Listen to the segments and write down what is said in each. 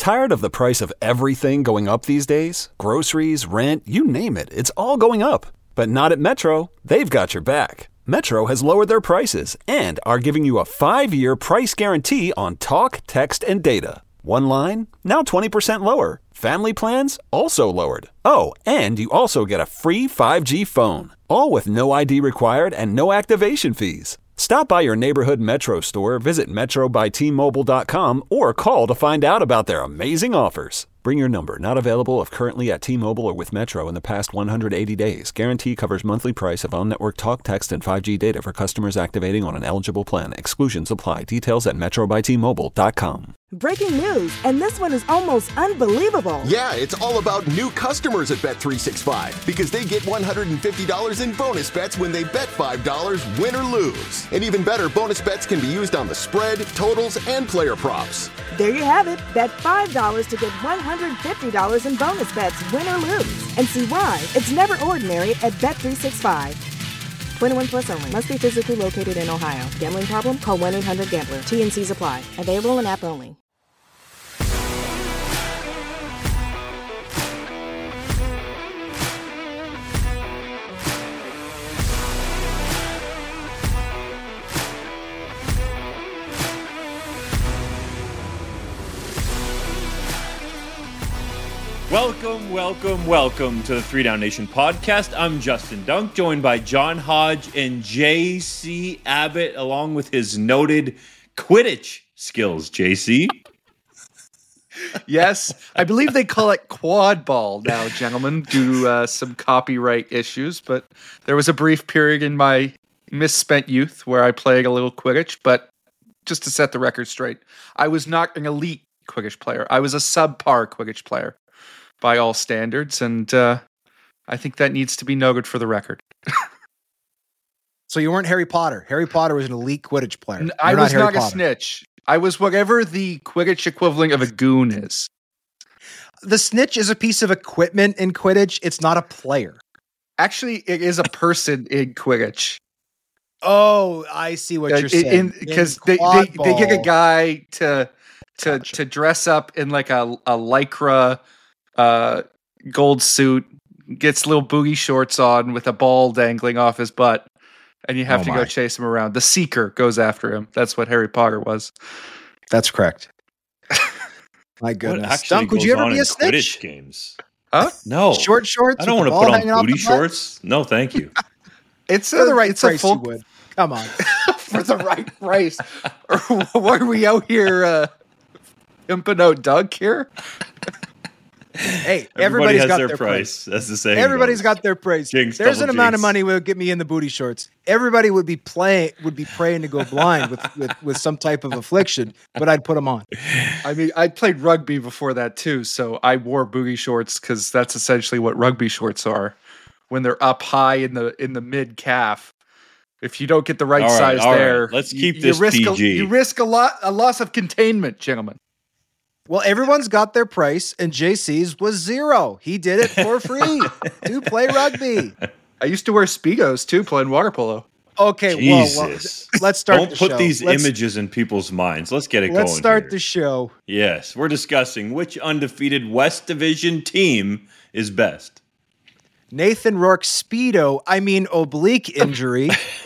Tired of the price of everything going up these days? Groceries, rent, you name it, it's all going up. But not at Metro. They've got your back. Metro has lowered their prices and are giving you a 5-year price guarantee on talk, text, and data. One line, now 20% lower. Family plans, also lowered. Oh, and you also get a free 5G phone. All with no ID required and no activation fees. Stop by your neighborhood Metro store, visit metrobytmobile.com, or call to find out about their amazing offers. Bring your number. Not available if currently at T-Mobile or with Metro in the past 180 days. Guarantee covers monthly price of on-network talk, text, and 5G data for customers activating on an eligible plan. Exclusions apply. Details at metrobytmobile.com. Breaking news, and this one is almost unbelievable. Yeah, it's all about new customers at Bet365 because they get $150 in bonus bets when they bet $5, win or lose. And even better, bonus bets can be used on the spread, totals, and player props. There you have it. Bet $5 to get $150 in bonus bets, win or lose. And see why it's never ordinary at Bet365. 21 plus only. Must be physically located in Ohio. Gambling problem? Call 1-800-GAMBLER. T&Cs apply. Available in app only. Welcome to the 3 Down Nation podcast. I'm Justin Dunk, joined by John Hodge and JC Abbott, along with his noted Quidditch skills. JC? Yes, I believe they call it quad ball now, gentlemen, due to some copyright issues. But there was a brief period in my misspent youth where I played a little Quidditch. But just to set the record straight, I was not an elite Quidditch player. I was a subpar Quidditch player by all standards, and I think that needs to be noted for the record. So you weren't Harry Potter. Harry Potter was an elite Quidditch player. I was not a snitch. I was whatever the Quidditch equivalent of a goon is. The snitch is a piece of equipment in Quidditch. It's not a player. Actually, it is a person in Quidditch. Oh, I see what you're saying. Because they get a guy to dress up in like a lycra gold suit, gets little booty shorts on with a ball dangling off his butt, and you have to go chase him around. The Seeker goes after him. That's what Harry Potter was. That's correct. My goodness. Dunk, would you ever be a snitch? Quidditch games? Huh? No. Short shorts? I don't want to put on booty shorts. No, thank you. It's for the right price. You would. Come on. For the right price. Or what are we out here pimping out Doug here? Hey, everybody's got their price. That's the same. Everybody's got their price. Jinx, There's an amount of jinx. money will get me in the booty shorts. Everybody would be praying to go blind with some type of affliction, but I'd put them on. I mean, I played rugby before that too, so I wore booty shorts because that's essentially what rugby shorts are. When they're up high in the mid calf, if you don't get the right size there, let's keep this PG. You risk a loss of containment, gentlemen. Well, everyone's got their price, and JC's was $0. He did it for free to play rugby. I used to wear Speedos too, playing water polo. Okay, Jesus. well, let's start. Don't put these images in people's minds. Let's get it going. Let's start here. the show. Yes, we're discussing which undefeated West Division team is best. Nathan Rourke's oblique injury.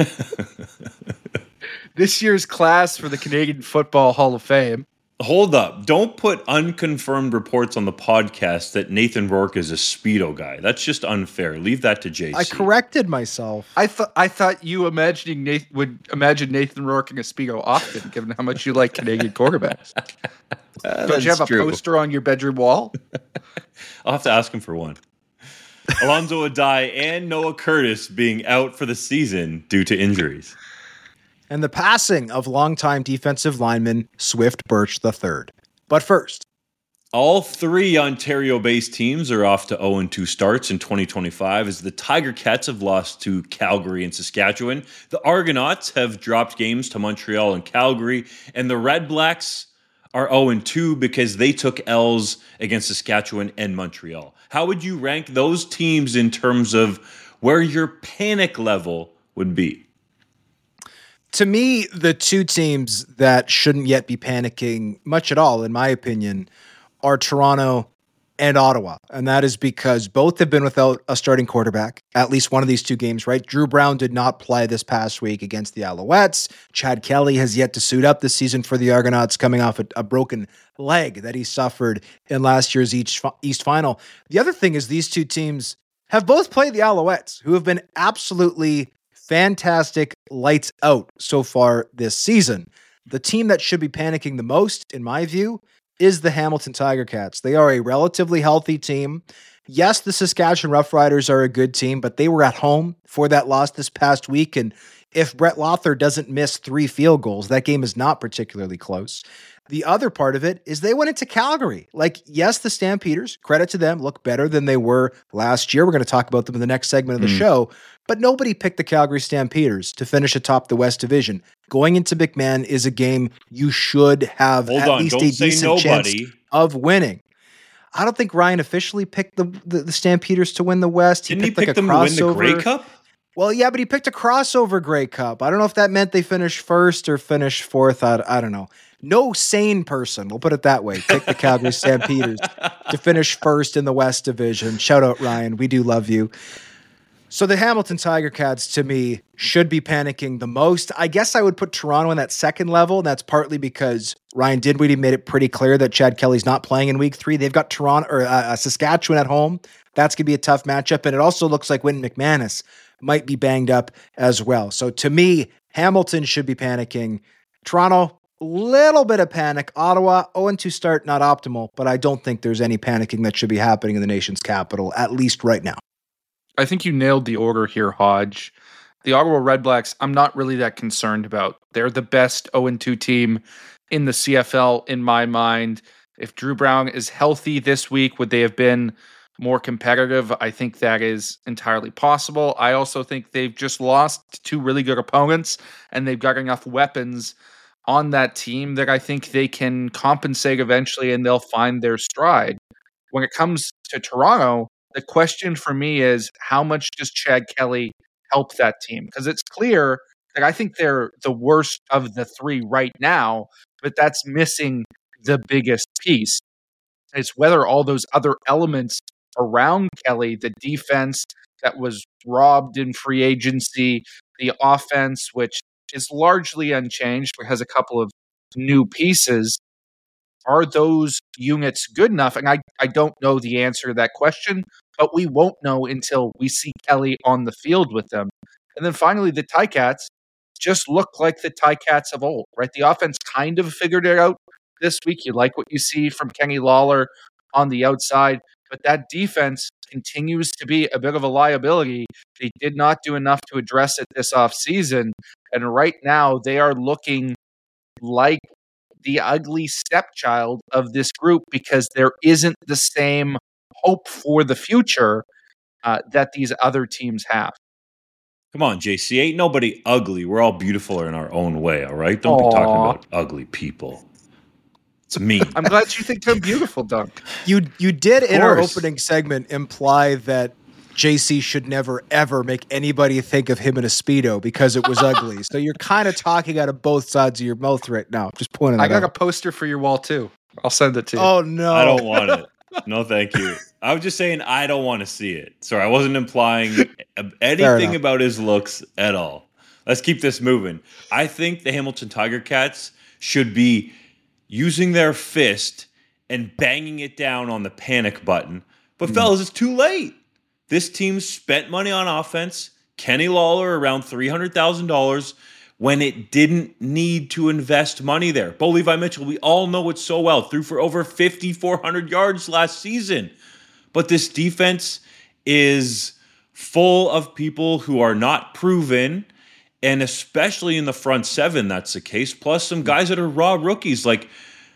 This year's class for the Canadian Football Hall of Fame. Hold up. Don't put unconfirmed reports on the podcast that Nathan Rourke is a Speedo guy. That's just unfair. Leave that to JC. I corrected myself. I thought you would imagine Nathan Rourke in a Speedo often, given how much you like Canadian quarterbacks. Don't you have a poster on your bedroom wall? I'll have to ask him for one. Alonzo Adai and Noah Curtis being out for the season due to injuries. And the passing of longtime defensive lineman Swift Birch III. But first, all 3 Ontario-based teams are off to 0-2 starts in 2025 as the Tiger Cats have lost to Calgary and Saskatchewan. The Argonauts have dropped games to Montreal and Calgary, and the Red Blacks are 0-2 because they took L's against Saskatchewan and Montreal. How would you rank those teams in terms of where your panic level would be? To me, the 2 teams that shouldn't yet be panicking much at all, in my opinion, are Toronto and Ottawa. And that is because both have been without a starting quarterback, at least one of these two games, right? Drew Brown did not play this past week against the Alouettes. Chad Kelly has yet to suit up this season for the Argonauts, coming off a broken leg that he suffered in last year's East Final. The other thing is these two teams have both played the Alouettes, who have been absolutely fantastic, lights out so far this season. The team that should be panicking the most, in my view, is the Hamilton Tiger Cats. They are a relatively healthy team. Yes, the Saskatchewan Roughriders are a good team, but they were at home for that loss this past week. And if Brett Lothar doesn't miss 3 field goals, that game is not particularly close. The other part of it is they went into Calgary. Like, yes, the Stampeders, credit to them, look better than they were last year. We're going to talk about them in the next segment of the show. But nobody picked the Calgary Stampeders to finish atop the West Division. Going into McMahon is a game you should have least a decent chance of winning. I don't think Ryan officially picked the Stampeders to win the West. Didn't he pick them to win the Grey Cup? Well, yeah, but he picked a crossover Grey Cup. I don't know if that meant they finished first or finished fourth. I don't know. No sane person, we'll put it that way, picked the Calgary Stampeders to finish first in the West Division. Shout out, Ryan. We do love you. So the Hamilton Tiger Cats, to me, should be panicking the most. I guess I would put Toronto in that second level, and that's partly because Ryan Dinwiddie made it pretty clear that Chad Kelly's not playing in Week 3. They've got Toronto or Saskatchewan at home. That's going to be a tough matchup, and it also looks like Wynton McManus might be banged up as well. So to me, Hamilton should be panicking. Toronto, little bit of panic. Ottawa, 0-2 start, not optimal, but I don't think there's any panicking that should be happening in the nation's capital, at least right now. I think you nailed the order here, Hodge. The Ottawa Redblacks, I'm not really that concerned about. They're the best 0-2 team in the CFL in my mind. If Drew Brown is healthy this week, would they have been more competitive? I think that is entirely possible. I also think they've just lost 2 really good opponents, and they've got enough weapons on that team that I think they can compensate eventually and they'll find their stride. When it comes to Toronto, the question for me is, how much does Chad Kelly help that team? Because it's clear that I think they're the worst of the 3 right now, but that's missing the biggest piece. It's whether all those other elements around Kelly, the defense that was robbed in free agency, the offense, which is largely unchanged, but has a couple of new pieces. Are those units good enough? And I don't know the answer to that question, but we won't know until we see Kelly on the field with them. And then finally, the Ticats just look like the Ticats of old, right? The offense kind of figured it out this week. You like what you see from Kenny Lawler on the outside, but that defense continues to be a bit of a liability. They did not do enough to address it this offseason. And right now, they are looking like the ugly stepchild of this group because there isn't the same hope for the future that these other teams have. Come on, JC. Ain't nobody ugly. We're all beautiful in our own way, all right? Don't be talking about ugly people. It's me. I'm glad you think I'm beautiful, Dunk. You did in our opening segment imply that JC should never, ever make anybody think of him in a Speedo because it was ugly. So you're kind of talking out of both sides of your mouth right now. Just pointing I that out. got a poster for your wall, too. I'll send it to you. Oh, no. I don't want it. No, thank you. I was just saying I don't want to see it. Sorry, I wasn't implying anything about his looks at all. Let's keep this moving. I think the Hamilton Tiger Cats should be using their fist and banging it down on the panic button. But fellas, it's too late. This team spent money on offense. Kenny Lawler around $300,000 when it didn't need to invest money there. Bo Levi Mitchell, we all know it so well. Threw for over 5,400 yards last season. But this defense is full of people who are not proven, and especially in the front 7, that's the case. Plus some guys that are raw rookies. Like,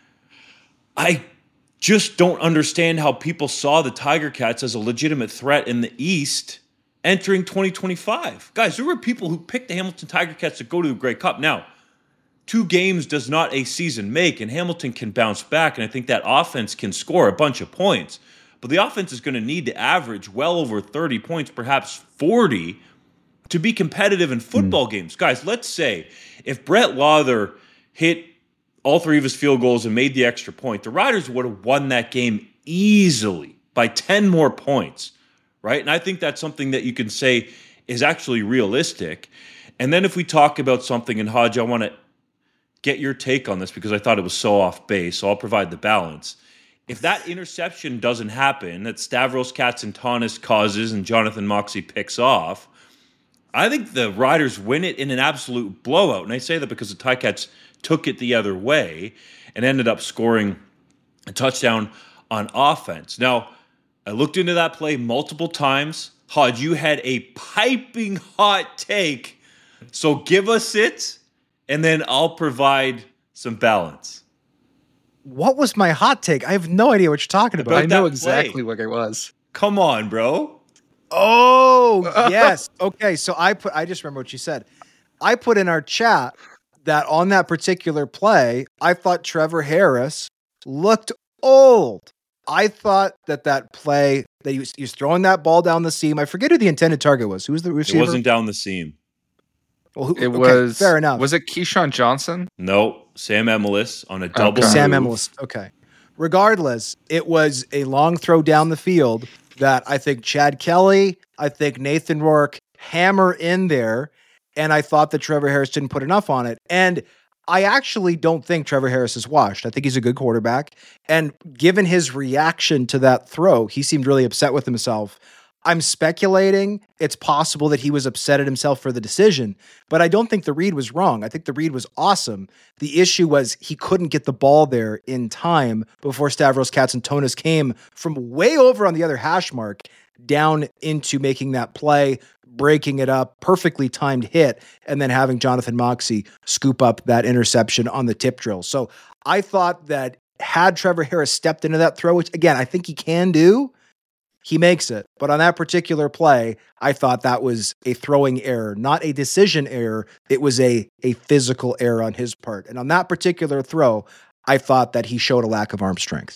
I just don't understand how people saw the Tiger Cats as a legitimate threat in the East entering 2025. Guys, there were people who picked the Hamilton Tiger Cats to go to the Grey Cup. Now, 2 games does not a season make, and Hamilton can bounce back, and I think that offense can score a bunch of points. But the offense is going to need to average well over 30 points, perhaps 40, to be competitive in football games. Guys, let's say if Brett Lothar hit all three of his field goals and made the extra point, the Riders would have won that game easily by 10 more points, right? And I think that's something that you can say is actually realistic. And then if we talk about something, and Hodge, I want to get your take on this because I thought it was so off base, so I'll provide the balance. If that interception doesn't happen, that Stavros Katsantonis causes and Jonathan Moxey picks off, I think the Riders win it in an absolute blowout. And I say that because the Ticats took it the other way and ended up scoring a touchdown on offense. Now, I looked into that play multiple times. Hodge, you had a piping hot take. So give us it, and then I'll provide some balance. What was my hot take? I have no idea what you're talking about. I know exactly what it was. Come on, bro. Oh, yes. Okay, so I just remember what you said. I put in our chat that on that particular play, I thought Trevor Harris looked old. I thought that play that he was throwing that ball down the seam. I forget who the intended target was. Who was the receiver? It wasn't down the seam. Well, It was fair enough. Was it Keyshawn Johnson? No, Sam Emelis on a double Sam move. Emelis. Okay. Regardless, it was a long throw down the field that I think Chad Kelly, I think Nathan Rourke hammer in there, and I thought that Trevor Harris didn't put enough on it. And I actually don't think Trevor Harris is washed. I think he's a good quarterback. And given his reaction to that throw, he seemed really upset with himself. I'm speculating it's possible that he was upset at himself for the decision, but I don't think the read was wrong. I think the read was awesome. The issue was he couldn't get the ball there in time before Stavros Katsantonis came from way over on the other hash mark down into making that play, breaking it up, perfectly timed hit, and then having Jonathan Moxey scoop up that interception on the tip drill. So I thought that had Trevor Harris stepped into that throw, which again, I think he can do, he makes it. But on that particular play, I thought that was a throwing error, not a decision error. It was a physical error on his part. And on that particular throw, I thought that he showed a lack of arm strength.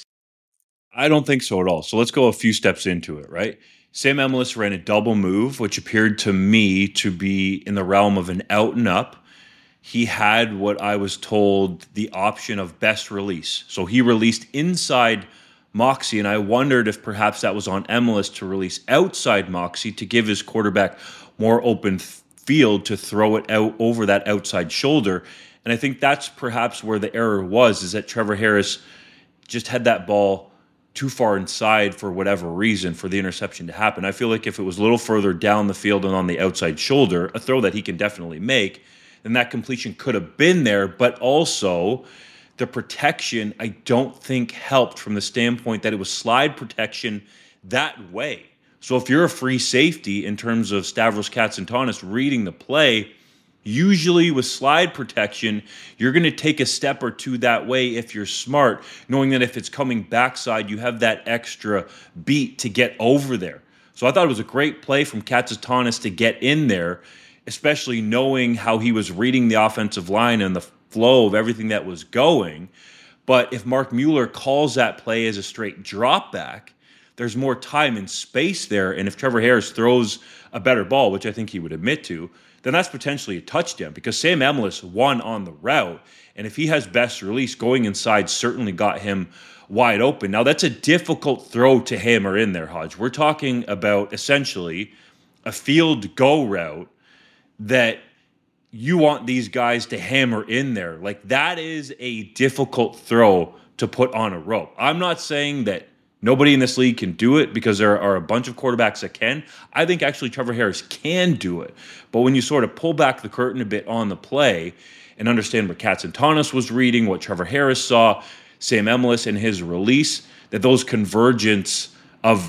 I don't think so at all. So let's go a few steps into it, right? Sam Emelis ran a double move, which appeared to me to be in the realm of an out and up. He had what I was told the option of best release. So he released inside Moxey, and I wondered if perhaps that was on Emelis to release outside Moxey to give his quarterback more open field to throw it out over that outside shoulder. And I think that's perhaps where the error was, is that Trevor Harris just had that ball too far inside for whatever reason for the interception to happen. I feel like if it was a little further down the field and on the outside shoulder, a throw that he can definitely make, then that completion could have been there, but also the protection, I don't think helped from the standpoint that it was slide protection that way. So if you're a free safety in terms of Stavros Katsantonis reading the play, usually with slide protection, you're going to take a step or two that way if you're smart, knowing that if it's coming backside, you have that extra beat to get over there. So I thought it was a great play from Katsantonis to get in there, especially knowing how he was reading the offensive line and the flow of everything that was going. But if Mark Mueller calls that play as a straight drop back, there's more time and space there. And if Trevor Harris throws a better ball, which I think he would admit to, then that's potentially a touchdown because Sam Emelis won on the route. And if he has best release, going inside certainly got him wide open. Now, that's a difficult throw to hammer in there, Hodge. We're talking about essentially a field go route that you want these guys to hammer in there. Like, that is a difficult throw to put on a rope. I'm not saying that nobody in this league can do it because there are a bunch of quarterbacks that can. I think actually Trevor Harris can do it. But when you sort of pull back the curtain a bit on the play and understand what Katsantonis was reading, what Trevor Harris saw, Sam Emelis and his release, that those convergence of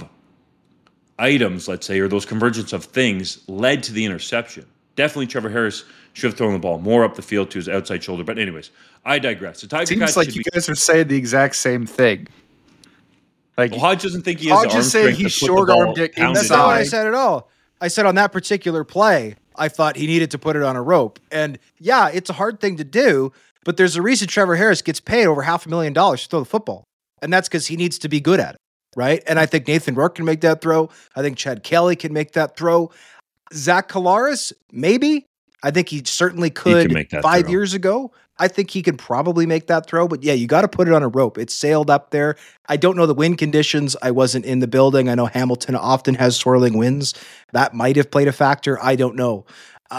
items, let's say, or those convergence of things led to the interception. Definitely Trevor Harris should have thrown the ball more up the field to his outside shoulder. But anyways, I digress. The Tiger Seems like you guys are saying the exact same thing. Like, well, Hodge doesn't think he has the arm strength he to put the ball short-armed it pounded That's not what I inside. said at all. I said on that particular play, I thought he needed to put it on a rope. And yeah, it's a hard thing to do, but there's a reason Trevor Harris gets paid over $500,000 to throw the football. And that's because he needs to be good at it, right? And I think Nathan Rourke can make that throw. I think Chad Kelly can make that throw. Zach Collaros, maybe. I think he certainly could make that 5 throw. years ago, I think he could probably make that throw, but yeah, you got to put it on a rope. It's sailed up there. I don't know the wind conditions. I wasn't in the building. I know Hamilton often has swirling winds. That might have played a factor. I don't know.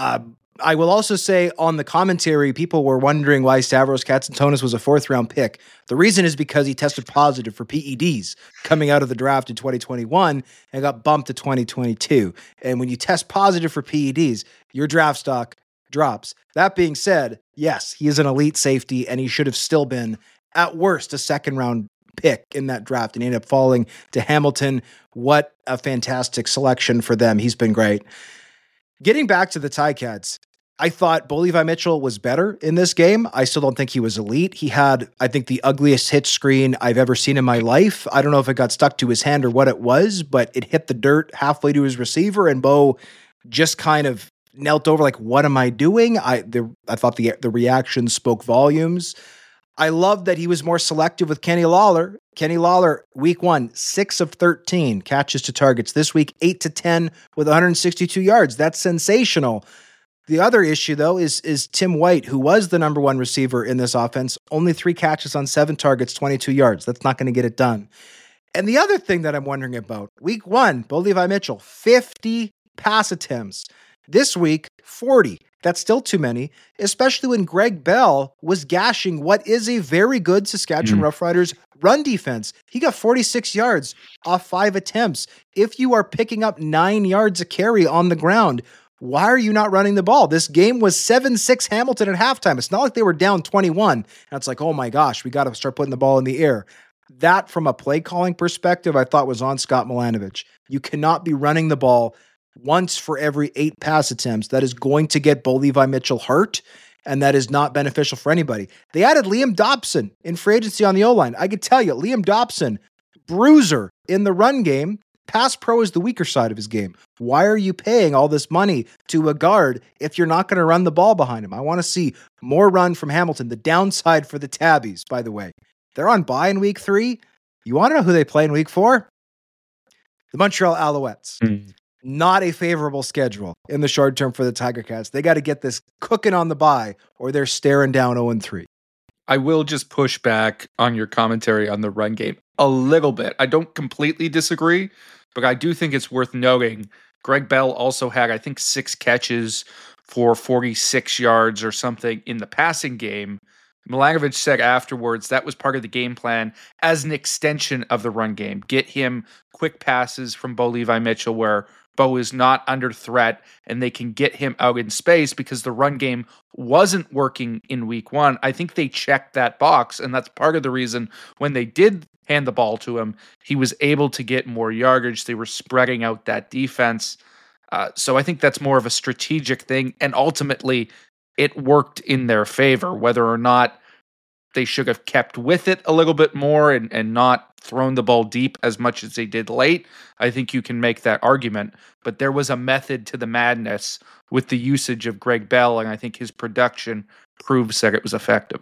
I will also say on the commentary, people were wondering why Stavros Katsantonis was a 4th-round pick. The reason is because he tested positive for PEDs coming out of the draft in 2021 and got bumped to 2022. And when you test positive for PEDs, your draft stock drops. That being said, yes, he is an elite safety, and he should have still been, at worst, a 2nd-round pick in that draft, and he ended up falling to Hamilton. What a fantastic selection for them. He's been great. Getting back to the Ticats, I thought Bo Levi Mitchell was better in this game. I still don't think he was elite. He had, I think, the ugliest hit screen I've ever seen in my life. I don't know if it got stuck to his hand or what it was, but it hit the dirt halfway to his receiver, and Bo just kind of knelt over like, what am I doing? I thought the reaction spoke volumes. I love that he was more selective with Kenny Lawler. Kenny Lawler, week 1, 6 of 13 catches to targets. This week, 8 to 10 with 162 yards. That's sensational. The other issue, though, is Tim White, who was the number 1 receiver in this offense. Only 3 catches on 7 targets, 22 yards. That's not going to get it done. And the other thing that I'm wondering about, week 1, Bo Levi Mitchell, 50 pass attempts. This week, 40. That's still too many, especially when Greg Bell was gashing what is a very good Saskatchewan Roughriders run defense. He got 46 yards off 5 attempts. If you are picking up 9 yards a carry on the ground, why are you not running the ball? This game was 7-6 Hamilton at halftime. It's not like they were down 21. And it's like, oh my gosh, we got to start putting the ball in the air. That, from a play calling perspective, I thought was on Scott Milanovich. You cannot be running the ball once for every 8 pass attempts. That is going to get Bo Levi Mitchell hurt, and that is not beneficial for anybody. They added Liam Dobson in free agency on the O-line. I could tell you, Liam Dobson, bruiser in the run game. Pass pro is the weaker side of his game. Why are you paying all this money to a guard if you're not going to run the ball behind him? I want to see more run from Hamilton. The downside for the Tabbies, by the way, they're on bye in week 3. You want to know who they play in week 4? The Montreal Alouettes. Not a favorable schedule in the short term for the Tiger Cats. They got to get this cooking on the bye, or they're staring down 0-3. I will just push back on your commentary on the run game a little bit. I don't completely disagree, but I do think it's worth noting Greg Bell also had, I think, 6 catches for 46 yards or something in the passing game. Milanovich said afterwards that was part of the game plan as an extension of the run game. Get him quick passes from Bo Levi Mitchell where Bo is not under threat and they can get him out in space because the run game wasn't working in week 1. I think they checked that box, and that's part of the reason when they did hand the ball to him, he was able to get more yardage. They were spreading out that defense. So I think that's more of a strategic thing, and ultimately it worked in their favor. Whether or not they should have kept with it a little bit more and not thrown the ball deep as much as they did late, I think you can make that argument. But there was a method to the madness with the usage of Greg Bell, and I think his production proves that it was effective.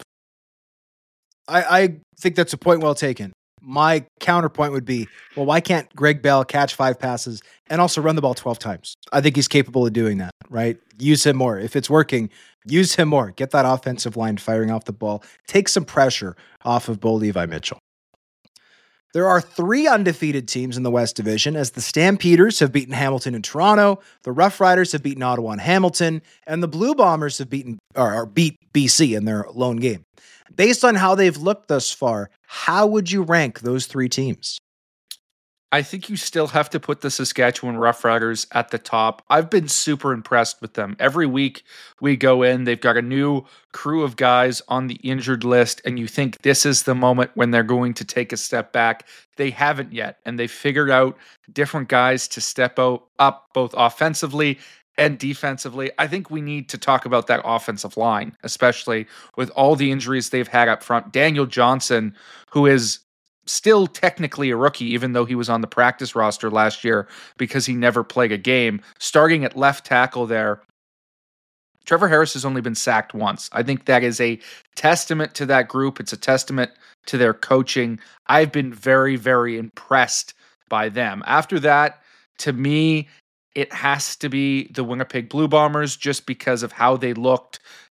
I think that's a point well taken. My counterpoint would be, well, why can't Greg Bell catch 5 passes and also run the ball 12 times? I think he's capable of doing that, right? Use him more. If it's working, use him more. Get that offensive line firing off the ball. Take some pressure off of Bo Levi Mitchell. There are 3 undefeated teams in the West Division, as the Stampeders have beaten Hamilton and Toronto, the Rough Riders have beaten Ottawa and Hamilton, and the Blue Bombers have beat BC in their lone game. Based on how they've looked thus far, how would you rank those 3 teams? I think you still have to put the Saskatchewan Roughriders at the top. I've been super impressed with them. Every week we go in, they've got a new crew of guys on the injured list, and you think this is the moment when they're going to take a step back. They haven't yet, and they've figured out different guys to step up both offensively and defensively. I think we need to talk about that offensive line, especially with all the injuries they've had up front. Daniel Johnson, who is still technically a rookie, even though he was on the practice roster last year because he never played a game, starting at left tackle there. Trevor Harris has only been sacked once. I think that is a testament to that group. It's a testament to their coaching. I've been very, very impressed by them. After that, to me, it has to be the Winnipeg Blue Bombers just because of how they looked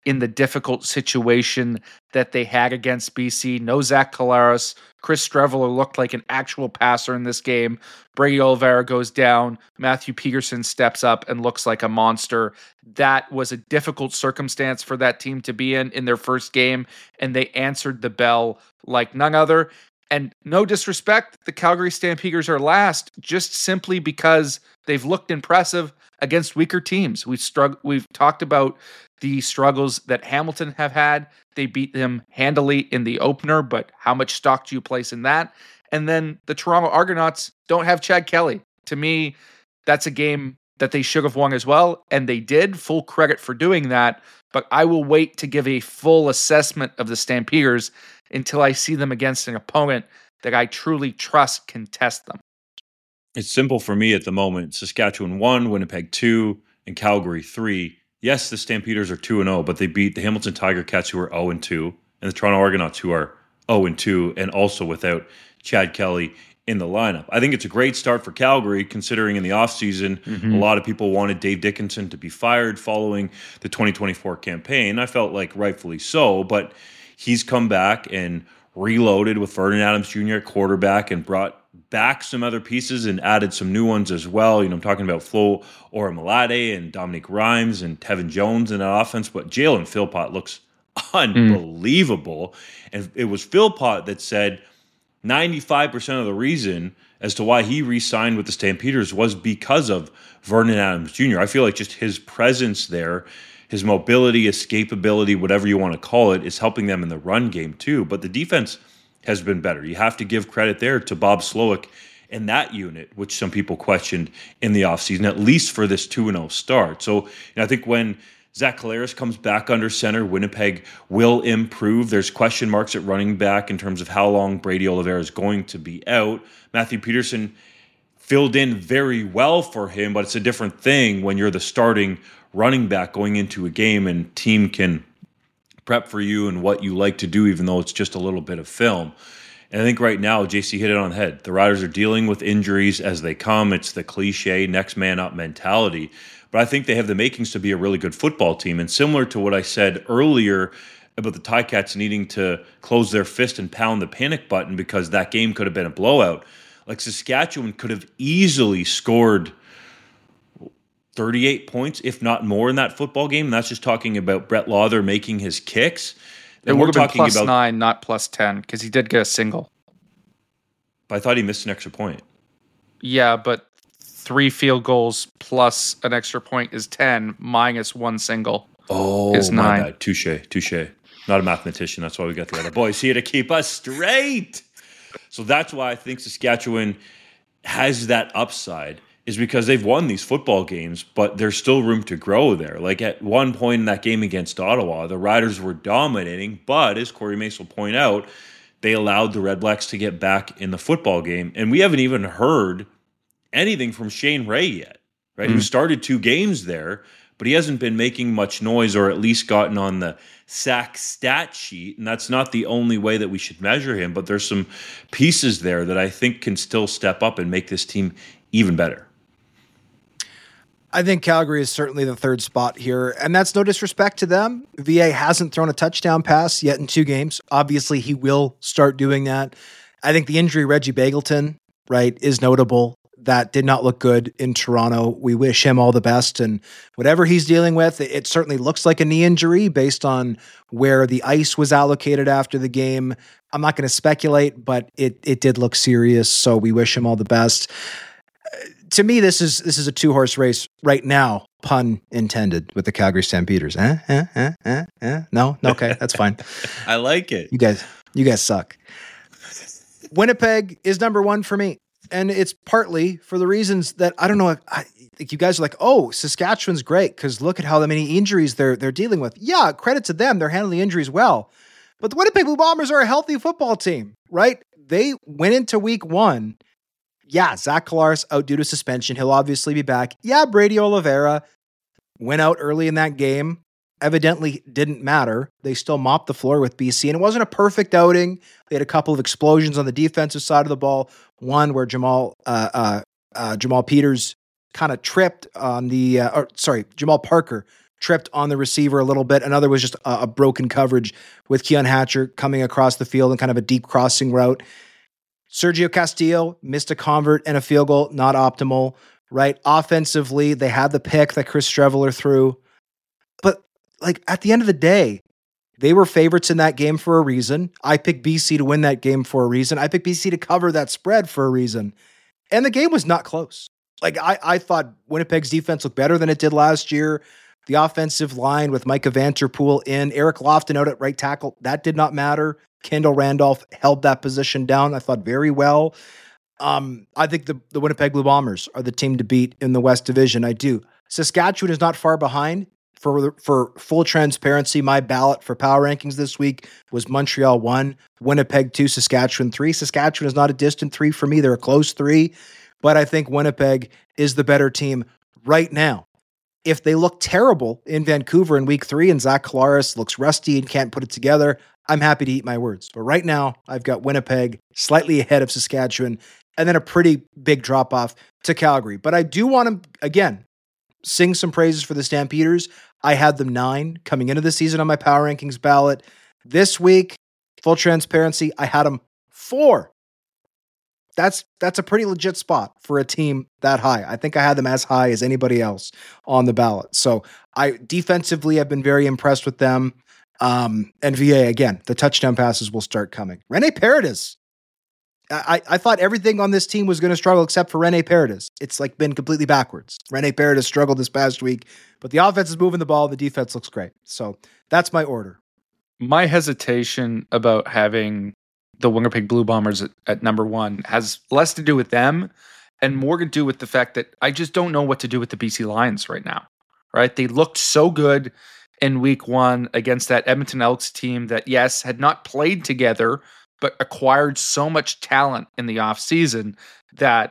in the difficult situation that they had against BC. No Zach Collaros. Chris Streveler looked like an actual passer in this game. Brady Oliveira goes down. Matthew Peterson steps up and looks like a monster. That was a difficult circumstance for that team to be in their first game, and they answered the bell like none other. And no disrespect, the Calgary Stampeders are last just simply because they've looked impressive against weaker teams. We've talked about the struggles that Hamilton have had. They beat them handily in the opener, but how much stock do you place in that? And then the Toronto Argonauts don't have Chad Kelly. To me, that's a game that they should have won as well, and they did. Full credit for doing that, but I will wait to give a full assessment of the Stampeders until I see them against an opponent that I truly trust can test them. It's simple for me at the moment. Saskatchewan 1, Winnipeg 2, and Calgary 3. Yes, the Stampeders are 2-0, but they beat the Hamilton Tiger Cats, who are 0-2, and the Toronto Argonauts, who are 0-2, and also without Chad Kelly in the lineup. I think it's a great start for Calgary, considering in the offseason, a lot of people wanted Dave Dickinson to be fired following the 2024 campaign. I felt like rightfully so, but he's come back and reloaded with Vernon Adams Jr. at quarterback and brought back some other pieces and added some new ones as well. You know, I'm talking about Flo Oramolade and Dominique Rhymes and Tevin Jones in that offense, but Jalen Philpott looks unbelievable. And it was Philpott that said 95% of the reason as to why he re-signed with the Stampeders was because of Vernon Adams Jr. I feel like just his presence there, his mobility, escapability, whatever you want to call it, is helping them in the run game too. But the defense has been better. You have to give credit there to Bob Slowick and that unit, which some people questioned in the offseason, at least for this 2-0 start. So I think when Zach Collaros comes back under center, Winnipeg will improve. There's question marks at running back in terms of how long Brady Oliveira is going to be out. Matthew Peterson filled in very well for him, but it's a different thing when you're the starting running back going into a game and team can prep for you and what you like to do, even though it's just a little bit of film. And I think right now, JC hit it on the head. The Riders are dealing with injuries as they come. It's the cliche next man up mentality. But I think they have the makings to be a really good football team. And similar to what I said earlier about the Ticats needing to close their fist and pound the panic button because that game could have been a blowout, like Saskatchewan could have easily scored 38 points, if not more, in that football game. And that's just talking about Brett Lawther making his kicks. It would have been +9, not +10, because he did get a single. But I thought he missed an extra point. Yeah, but 3 field goals plus an extra point is 10, minus 1 single is 9. My bad. Touche. Not a mathematician. That's why we got the other boys here to keep us straight. So that's why I think Saskatchewan has that upside, is because they've won these football games, but there's still room to grow there. Like at one point in that game against Ottawa, the Riders were dominating, but as Corey Mace will point out, they allowed the Red Blacks to get back in the football game. And we haven't even heard anything from Shane Ray yet, right? Who started 2 games there, but he hasn't been making much noise or at least gotten on the sack stat sheet. And that's not the only way that we should measure him, but there's some pieces there that I think can still step up and make this team even better. I think Calgary is certainly the third spot here, and that's no disrespect to them. VA hasn't thrown a touchdown pass yet in 2 games. Obviously, he will start doing that. I think the injury, Reggie Bagleton, right, is notable. That did not look good in Toronto. We wish him all the best, and whatever he's dealing with, it certainly looks like a knee injury based on where the ice was allocated after the game. I'm not going to speculate, but it did look serious, so we wish him all the best. To me, this is a 2-horse race right now, pun intended, with the Calgary Stampeders. No? Okay, that's fine. I like it. You guys suck. Winnipeg is number 1 for me, and it's partly for the reasons that I don't know. I think you guys are like, oh, Saskatchewan's great because look at how many injuries they're dealing with. Yeah, credit to them; they're handling the injuries well. But the Winnipeg Blue Bombers are a healthy football team, right? They went into week 1. Yeah, Zach Collaros out due to suspension. He'll obviously be back. Yeah, Brady Oliveira went out early in that game. Evidently didn't matter. They still mopped the floor with BC, and it wasn't a perfect outing. They had a couple of explosions on the defensive side of the ball. One where Jamal Peters kind of tripped on Jamal Parker tripped on the receiver a little bit. Another was just a broken coverage with Keon Hatcher coming across the field in kind of a deep crossing route. Sergio Castillo missed a convert and a field goal, not optimal, right? Offensively, they had the pick that Chris Streveler threw. But like at the end of the day, they were favorites in that game for a reason. I picked BC to win that game for a reason. I picked BC to cover that spread for a reason. And the game was not close. Like I thought Winnipeg's defense looked better than it did last year. The offensive line with Micah Vanterpool in, Eric Lofton out at right tackle, that did not matter. Kendall Randolph held that position down, I thought, very well. I think the Winnipeg Blue Bombers are the team to beat in the West Division. I do. Saskatchewan is not far behind. For full transparency, my ballot for power rankings this week was Montreal 1, Winnipeg 2, Saskatchewan 3. Saskatchewan is not a distant 3 for me. They're a close 3, but I think Winnipeg is the better team right now. If they look terrible in Vancouver in week 3 and Zach Collaros looks rusty and can't put it together, I'm happy to eat my words. But right now, I've got Winnipeg slightly ahead of Saskatchewan and then a pretty big drop-off to Calgary. But I do want to, again, sing some praises for the Stampeders. I had them 9 coming into the season on my power rankings ballot. This week, full transparency, I had them 4. That's a pretty legit spot for a team that high. I think I had them as high as anybody else on the ballot. So defensively, I've been very impressed with them. And VA, again, the touchdown passes will start coming. Rene Paredes. I thought everything on this team was going to struggle except for Rene Paredes. It's like been completely backwards. Rene Paredes struggled this past week, but the offense is moving the ball. The defense looks great. So that's my order. My hesitation about having the Winnipeg Blue Bombers at number 1 has less to do with them and more to do with the fact that I just don't know what to do with the BC Lions right now, right? They looked so good in week 1 against that Edmonton Elks team that, yes, had not played together, but acquired so much talent in the offseason that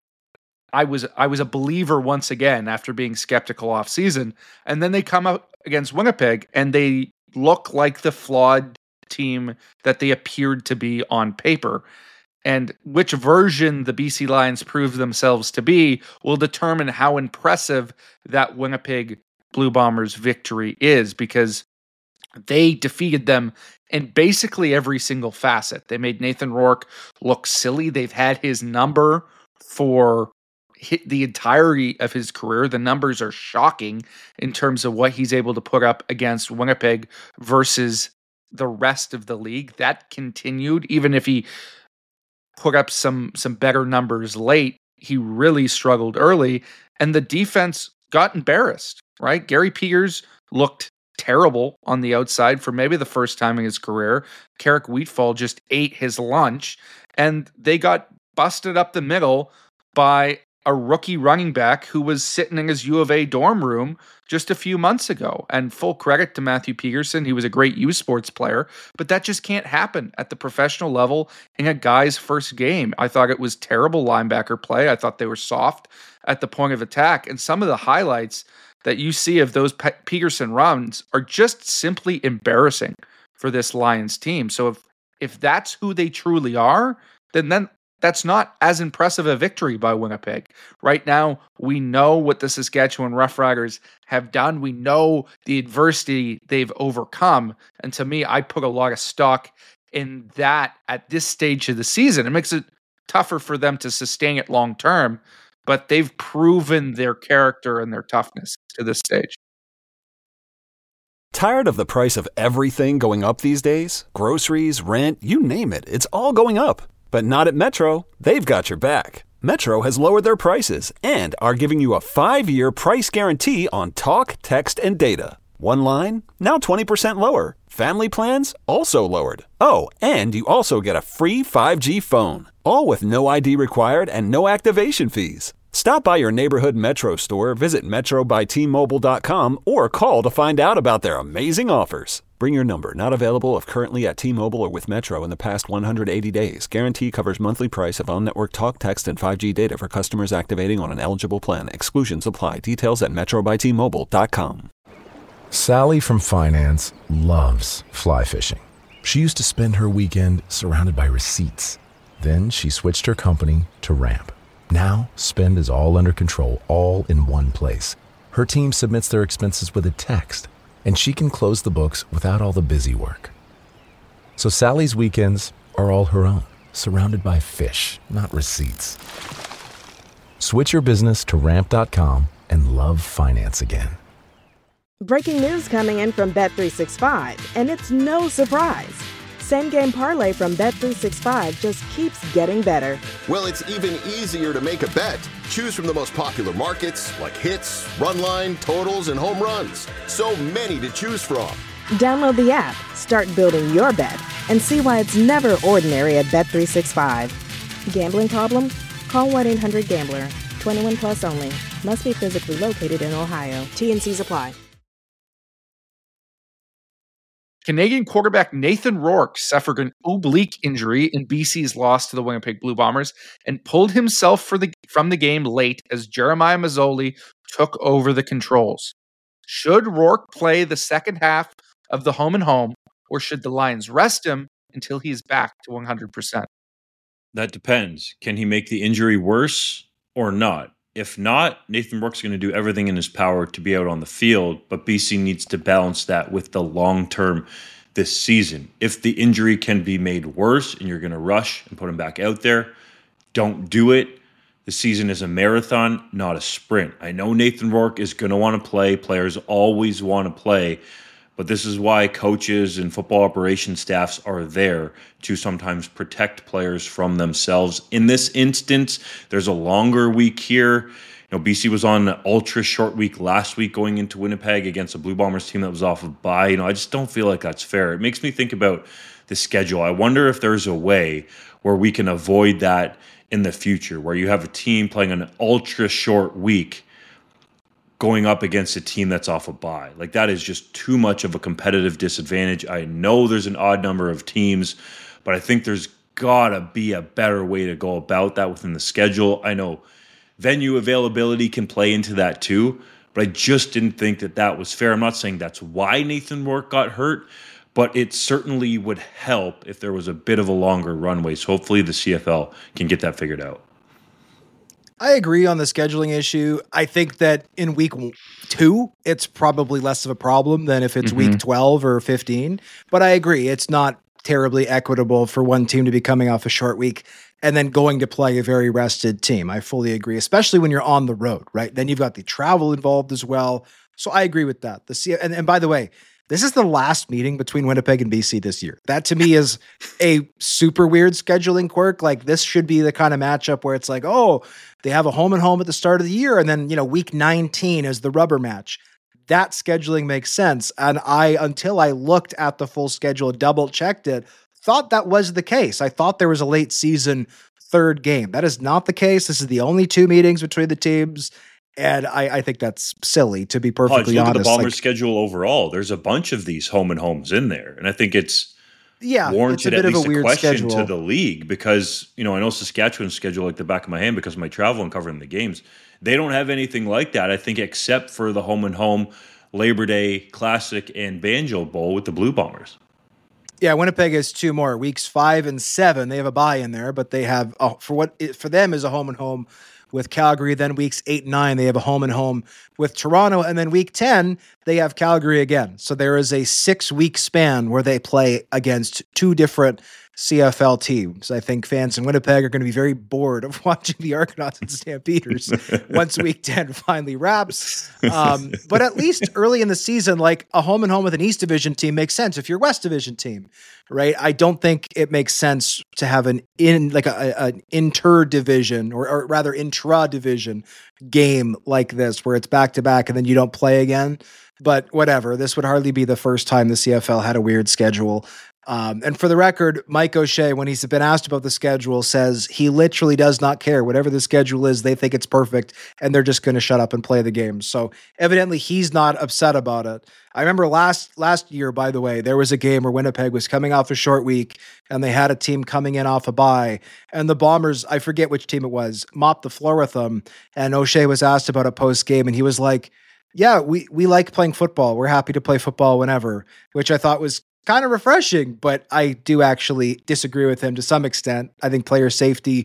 I was a believer once again after being skeptical offseason. And then they come out against Winnipeg and they look like the flawed team that they appeared to be on paper. And which version the BC Lions prove themselves to be will determine how impressive that Winnipeg Blue Bombers victory is, because they defeated them in basically every single facet. They made Nathan Rourke look silly. They've had his number for the entirety of his career. The numbers are shocking in terms of what he's able to put up against Winnipeg versus the rest of the league. That continued, even if he put up some better numbers late, he really struggled early, and the defense got embarrassed, right? Gary Peters looked terrible on the outside for maybe the first time in his career. Carrick Wheatfall just ate his lunch, and they got busted up the middle by a rookie running back who was sitting in his U of A dorm room just a few months ago. And full credit to Matthew Peterson. He was a great U Sports player, but that just can't happen at the professional level in a guy's first game. I thought it was terrible linebacker play. I thought they were soft at the point of attack. And some of the highlights that you see of those Peterson runs are just simply embarrassing for this Lions team. So if that's who they truly are, then that's not as impressive a victory by Winnipeg. Right now, we know what the Saskatchewan Roughriders have done. We know the adversity they've overcome. And to me, I put a lot of stock in that at this stage of the season. It makes it tougher for them to sustain it long term, but they've proven their character and their toughness to this stage. Tired of the price of everything going up these days? Groceries, rent, you name it, it's all going up. But not at Metro. They've got your back. Metro has lowered their prices and are giving you a 5-year price guarantee on talk, text, and data. One line, now 20% lower. Family plans, also lowered. Oh, and you also get a free 5G phone. All with no ID required and no activation fees. Stop by your neighborhood Metro store, visit metrobytmobile.com, or call to find out about their amazing offers. Bring your number. Not available if currently at T-Mobile or with Metro in the past 180 days. Guarantee covers monthly price of on-network talk, text, and 5G data for customers activating on an eligible plan. Exclusions apply. Details at metrobytmobile.com. Sally from finance loves fly fishing. She used to spend her weekend surrounded by receipts. Then she switched her company to Ramp. Now, spend is all under control, all in one place. Her team submits their expenses with a text, and she can close the books without all the busy work. So Sally's weekends are all her own, surrounded by fish, not receipts. Switch your business to Ramp.com and love finance again. Breaking news coming in from Bet365, and it's no surprise. Same Game Parlay from Bet365 just keeps getting better. Well, it's even easier to make a bet. Choose from the most popular markets like hits, run line, totals, and home runs. So many to choose from. Download the app, start building your bet, and see why it's never ordinary at Bet365. Gambling problem? Call 1-800-GAMBLER. 21 plus only. Must be physically located in Ohio. T&Cs apply. Canadian quarterback Nathan Rourke suffered an oblique injury in BC's loss to the Winnipeg Blue Bombers and pulled himself from the game late as Jeremiah Mazzoli took over the controls. Should Rourke play the second half of the home and home, or should the Lions rest him until he's back to 100%? That depends. Can he make the injury worse or not? If not, Nathan Rourke's going to do everything in his power to be out on the field, but BC needs to balance that with the long term this season. If the injury can be made worse and you're going to rush and put him back out there, don't do it. The season is a marathon, not a sprint. I know Nathan Rourke is going to want to play. Players always want to play. But this is why coaches and football operations staffs are there to sometimes protect players from themselves. In this instance, there's a longer week here. BC was on an ultra short week last week going into Winnipeg against a Blue Bombers team that was off of bye. I just don't feel like that's fair. It makes me think about the schedule. I wonder if there's a way where we can avoid that in the future, where you have a team playing an ultra short week going up against a team that's off a bye. Like, that is just too much of a competitive disadvantage. I know there's an odd number of teams, but I think there's got to be a better way to go about that within the schedule. I know venue availability can play into that too, but I just didn't think that that was fair. I'm not saying that's why Nathan Rourke got hurt, but it certainly would help if there was a bit of a longer runway. So hopefully the CFL can get that figured out. I agree on the scheduling issue. I think that in week 2, it's probably less of a problem than if it's week 12 or 15. But I agree, it's not terribly equitable for one team to be coming off a short week and then going to play a very rested team. I fully agree, especially when you're on the road, right? Then you've got the travel involved as well. So I agree with that. And by the way, this is the last meeting between Winnipeg and BC this year. That to me is a super weird scheduling quirk. Like, this should be the kind of matchup where it's like, oh, they have a home and home at the start of the year, and then, week 19 is the rubber match. That scheduling makes sense. And until I looked at the full schedule, double checked it, thought that was the case. I thought there was a late season third game. That is not the case. This is the only 2 meetings between the teams. And I think that's silly, to be perfectly honest. Look at the Bombers' schedule overall. There's a bunch of these home and homes in there. And I think it's warranted it's a bit at least of a weird question schedule to the league, because, I know Saskatchewan's schedule like the back of my hand because of my travel and covering the games. They don't have anything like that, I think, except for the home and home Labor Day Classic and Banjo Bowl with the Blue Bombers. Yeah, Winnipeg has 2 more. Weeks 5 and 7, they have a bye in there, but they have, for them is a home and home with Calgary. Then weeks 8 and 9, they have a home and home with Toronto. And then week 10, they have Calgary again. So there is a 6-week span where they play against 2 different CFL teams. I think fans in Winnipeg are going to be very bored of watching the Argonauts and Stampeders once week 10 finally wraps. But at least early in the season, like, a home and home with an East Division team makes sense if you're West Division team, right? I don't think it makes sense to have an inter-division or rather intra-division game like this where it's back-to-back and then you don't play again. But whatever, this would hardly be the first time the CFL had a weird schedule. And for the record, Mike O'Shea, when he's been asked about the schedule, says he literally does not care. Whatever the schedule is, they think it's perfect, and they're just going to shut up and play the game. So evidently he's not upset about it. I remember last year, by the way, there was a game where Winnipeg was coming off a short week, and they had a team coming in off a bye, and the Bombers, I forget which team it was, mopped the floor with them, and O'Shea was asked about it post-game, and he was like, yeah, we like playing football. We're happy to play football whenever, which I thought was kind of refreshing, but I do actually disagree with him to some extent. I think player safety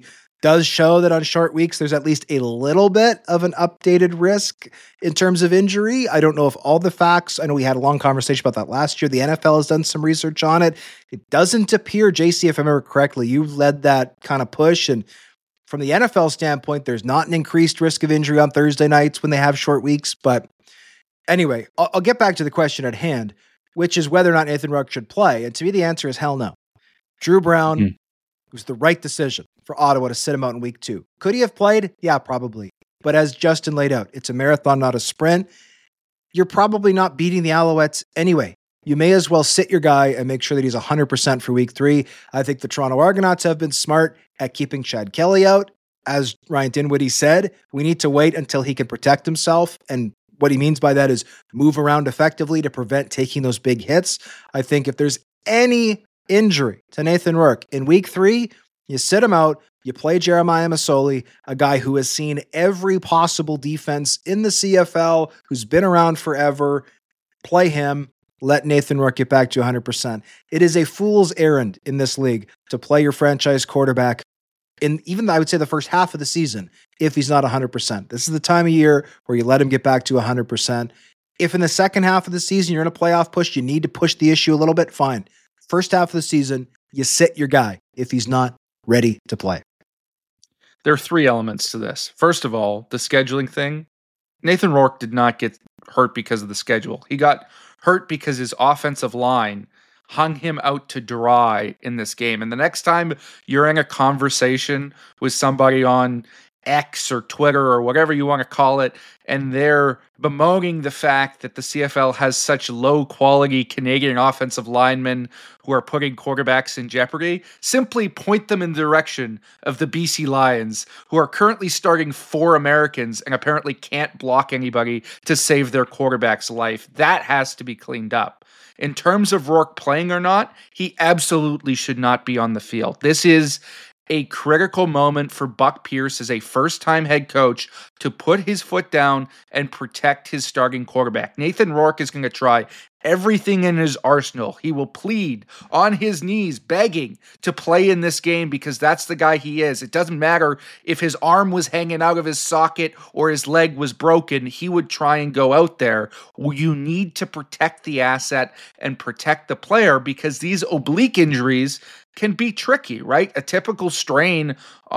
does show that on short weeks, there's at least a little bit of an updated risk in terms of injury. I don't know if all the facts, I know we had a long conversation about that last year. The NFL has done some research on it. It doesn't appear, JC, if I remember correctly, you led that kind of push. And from the NFL standpoint, there's not an increased risk of injury on Thursday nights when they have short weeks. But anyway, I'll get back to the question at hand, which is whether or not Nathan Rourke should play. And to me, the answer is hell no. Drew Brown, it was the right decision for Ottawa to sit him out in week 2. Could he have played? Yeah, probably. But as Justin laid out, it's a marathon, not a sprint. You're probably not beating the Alouettes anyway. You may as well sit your guy and make sure that he's 100% for week 3. I think the Toronto Argonauts have been smart at keeping Chad Kelly out. As Ryan Dinwiddie said, we need to wait until he can protect himself. And what he means by that is move around effectively to prevent taking those big hits. I think if there's any injury to Nathan Rourke in week 3, you sit him out, you play Jeremiah Masoli, a guy who has seen every possible defense in the CFL, who's been around forever. Play him, let Nathan Rourke get back to 100%. It is a fool's errand in this league to play your franchise quarterback in even, I would say, the first half of the season if he's not 100%. This is the time of year where you let him get back to 100%. If in the second half of the season you're in a playoff push, you need to push the issue a little bit, fine. First half of the season, you sit your guy if he's not ready to play. There are 3 elements to this. First of all, the scheduling thing. Nathan Rourke did not get hurt because of the schedule. He got hurt because his offensive line hung him out to dry in this game. And the next time you're in a conversation with somebody on X or Twitter or whatever you want to call it, and they're bemoaning the fact that the CFL has such low quality Canadian offensive linemen who are putting quarterbacks in jeopardy, simply point them in the direction of the BC Lions, who are currently starting 4 Americans and apparently can't block anybody to save their quarterback's life. That has to be cleaned up. In terms of Rourke playing or not, he absolutely should not be on the field. This is a critical moment for Buck Pierce as a first-time head coach to put his foot down and protect his starting quarterback. Nathan Rourke is going to try everything in his arsenal. He will plead on his knees, begging to play in this game because that's the guy he is. It doesn't matter if his arm was hanging out of his socket or his leg was broken. He would try and go out there. You need to protect the asset and protect the player because these oblique injuries can be tricky, right? A typical strain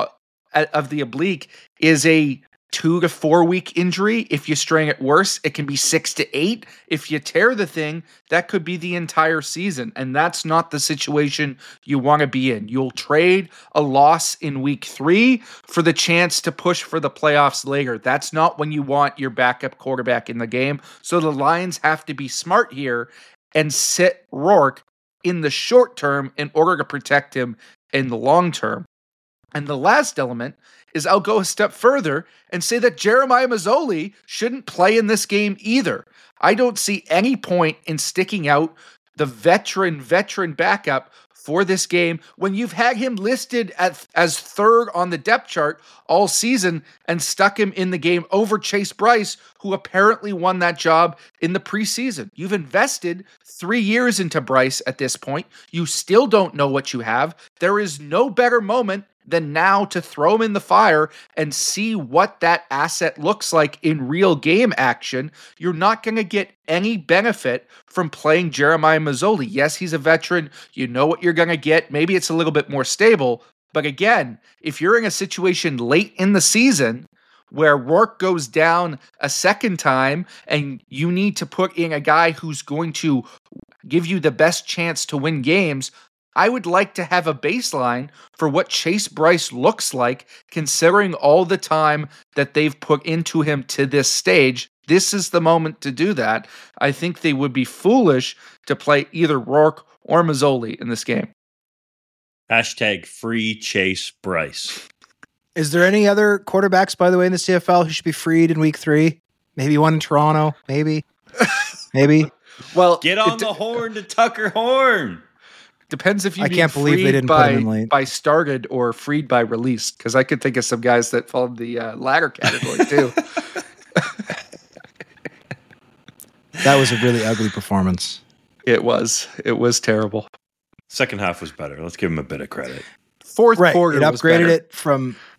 of the oblique is a 2 to 4 week injury. If you strain it worse, it can be 6 to 8. If you tear the thing, that could be the entire season. And that's not the situation you want to be in. You'll trade a loss in week 3 for the chance to push for the playoffs later. That's not when you want your backup quarterback in the game. So the Lions have to be smart here and sit Rourke in the short term in order to protect him in the long term. And the last element is I'll go a step further and say that Jeremiah Masoli shouldn't play in this game either. I don't see any point in sticking out the veteran backup for this game when you've had him listed as 3rd on the depth chart all season and stuck him in the game over Chase Bryce, who apparently won that job in the preseason. You've invested 3 years into Bryce at this point. You still don't know what you have. There is no better moment than now to throw him in the fire and see what that asset looks like in real game action. You're not going to get any benefit from playing Jeremiah Masoli. Yes, he's a veteran. You know what you're going to get. Maybe it's a little bit more stable. But again, if you're in a situation late in the season where Rourke goes down a second time and you need to put in a guy who's going to give you the best chance to win games, I would like to have a baseline for what Chase Bryce looks like, considering all the time that they've put into him to this stage. This is the moment to do that. I think they would be foolish to play either Rourke or Masoli in this game. Hashtag free Chase Bryce. Is there any other quarterbacks, by the way, in the CFL who should be freed in week 3? Maybe one in Toronto, maybe. Well, get on the horn to Tucker Horn. Depends if you I can't believe they didn't put him in late. By started or freed by released, because I could think of some guys that fall in the latter category too. That was a really ugly performance. It was terrible. Second half was better. Let's give him a bit of credit. Fourth quarter it upgraded was better. it from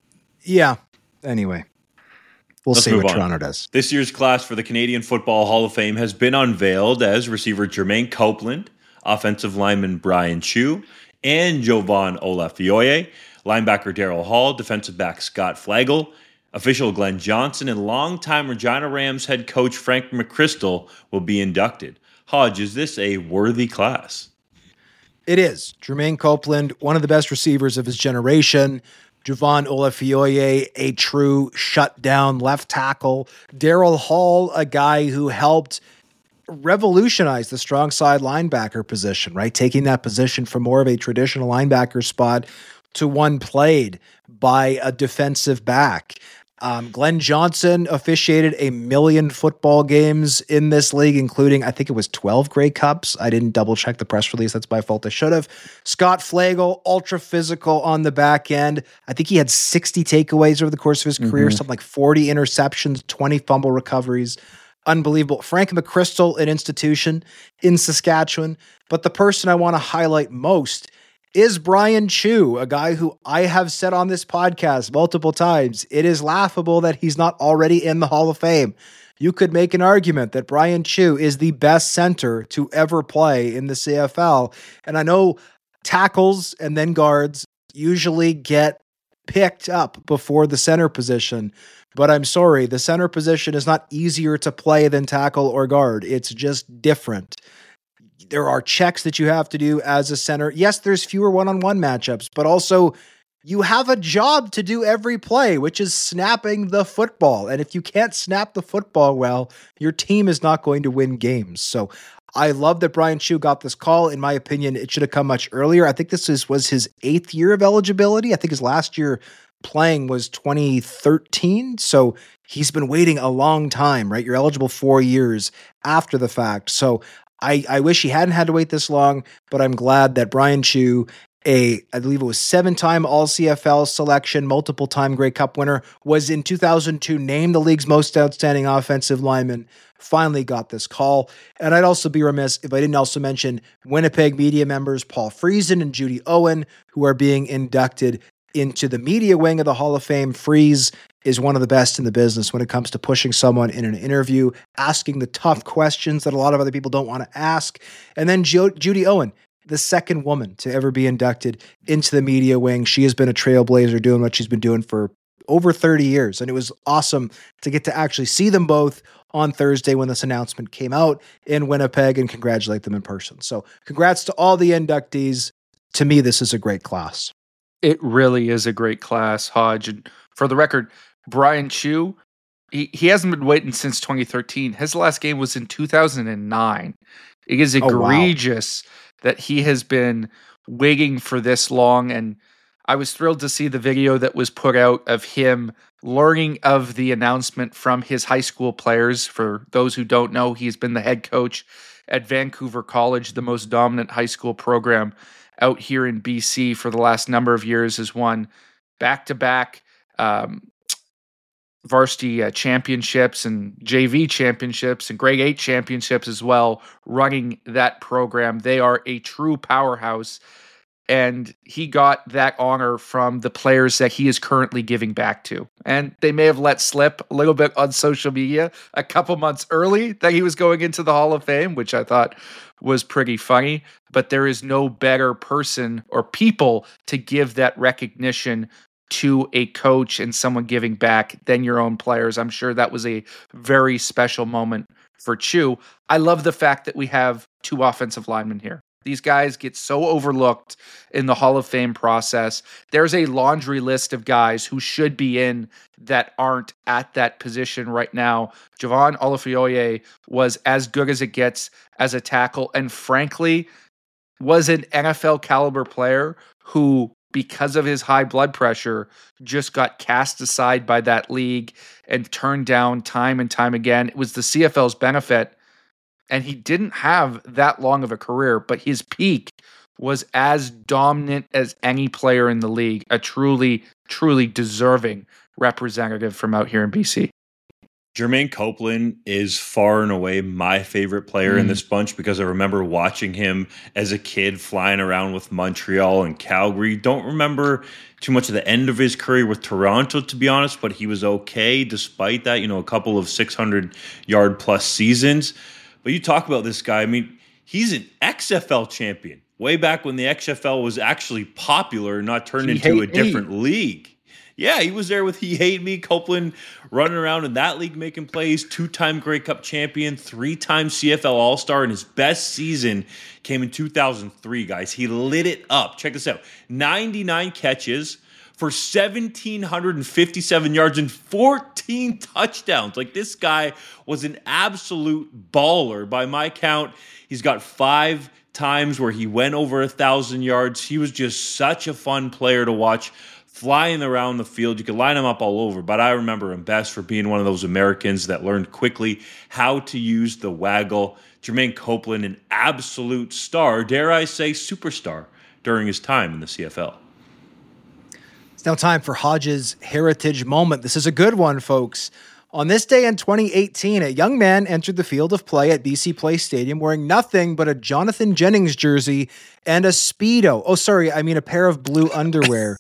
Yeah. Anyway, we'll Let's see move what on. Toronto does. This year's class for the Canadian Football Hall of Fame has been unveiled as receiver Jermaine Copeland, offensive lineman Brian Chew, and Jovan Olafioye, linebacker Daryl Hall, defensive back Scott Flagel, official Glenn Johnson, and longtime Regina Rams head coach Frank McChrystal will be inducted. Hodge, is this a worthy class? It is. Jermaine Copeland, one of the best receivers of his generation. Jovan Olafioye, a true shutdown left tackle. Daryl Hall, a guy who helped revolutionize the strong side linebacker position, right? Taking that position from more of a traditional linebacker spot to one played by a defensive back. Glenn Johnson officiated 1 million football games in this league, including, I think it was 12 Grey Cups. I didn't double check the press release. That's my fault. I should have. Scott Flagel, ultra physical on the back end. I think he had 60 takeaways over the course of his career, something like 40 interceptions, 20 fumble recoveries. Unbelievable. Frank McChrystal, an institution in Saskatchewan. But the person I want to highlight most is Brian Chew, a guy who I have said on this podcast multiple times, it is laughable that he's not already in the Hall of Fame. You could make an argument that Brian Chew is the best center to ever play in the CFL. And I know tackles and then guards usually get picked up before the center position, but I'm sorry, the center position is not easier to play than tackle or guard. It's just different. There are checks that you have to do as a center. Yes, there's fewer one-on-one matchups, but also you have a job to do every play, which is snapping the football. And if you can't snap the football well, your team is not going to win games. So I love that Brian Chew got this call. In my opinion, it should have come much earlier. I think this was his 8th year of eligibility. I think his last year playing was 2013. So he's been waiting a long time, right? You're eligible 4 years after the fact. So I wish he hadn't had to wait this long, but I'm glad that Brian Chew, I believe it was 7-time All-CFL selection, multiple-time Grey Cup winner, was in 2002 named the league's most outstanding offensive lineman, finally got this call. And I'd also be remiss if I didn't also mention Winnipeg media members Paul Friesen and Judy Owen, who are being inducted into the media wing of the Hall of Fame. Freeze is one of the best in the business when it comes to pushing someone in an interview, asking the tough questions that a lot of other people don't want to ask. And then Judy Owen, the second woman to ever be inducted into the media wing. She has been a trailblazer doing what she's been doing for over 30 years. And it was awesome to get to actually see them both on Thursday when this announcement came out in Winnipeg and congratulate them in person. So congrats to all the inductees. To me, this is a great class. It really is a great class, Hodge. And for the record, Brian Chew, he hasn't been waiting since 2013. His last game was in 2009. It is egregious that he has been waiting for this long. And I was thrilled to see the video that was put out of him learning of the announcement from his high school players. For those who don't know, he's been the head coach at Vancouver College, the most dominant high school program out here in BC for the last number of years, has won back-to-back varsity championships and JV championships and grade 8 championships as well, running that program. They are a true powerhouse, and he got that honor from the players that he is currently giving back to. And they may have let slip a little bit on social media a couple months early that he was going into the Hall of Fame, which I thought was pretty funny, but there is no better person or people to give that recognition to a coach and someone giving back than your own players. I'm sure that was a very special moment for Chew. I love the fact that we have 2 offensive linemen here. These guys get so overlooked in the Hall of Fame process. There's a laundry list of guys who should be in that aren't at that position right now. Jovan Olafioye was as good as it gets as a tackle, and frankly, was an NFL caliber player who, because of his high blood pressure, just got cast aside by that league and turned down time and time again. It was the CFL's benefit. And he didn't have that long of a career, but his peak was as dominant as any player in the league, a truly, truly deserving representative from out here in BC. Jermaine Copeland is far and away my favorite player in this bunch because I remember watching him as a kid flying around with Montreal and Calgary. Don't remember too much of the end of his career with Toronto, to be honest, but he was okay despite that, a couple of 600-yard plus seasons. But you talk about this guy, I mean, he's an XFL champion way back when the XFL was actually popular, not turned into a different league. Yeah, he was there with He Hate Me, Copeland running around in that league making plays, 2-time Grey Cup champion, 3-time CFL All-Star, and his best season came in 2003, guys. He lit it up. Check this out. 99 catches for 1,757 yards and 14 touchdowns. Like, this guy was an absolute baller. By my count, he's got 5 times where he went over 1,000 yards. He was just such a fun player to watch, flying around the field. You could line him up all over, but I remember him best for being one of those Americans that learned quickly how to use the waggle. Jermaine Copeland, an absolute star, dare I say superstar, during his time in the CFL. It's now time for Hodges' Heritage Moment. This is a good one, folks. On this day in 2018, a young man entered the field of play at BC Place Stadium wearing nothing but a Jonathan Jennings jersey and a Speedo. Oh, sorry, I mean a pair of blue underwear.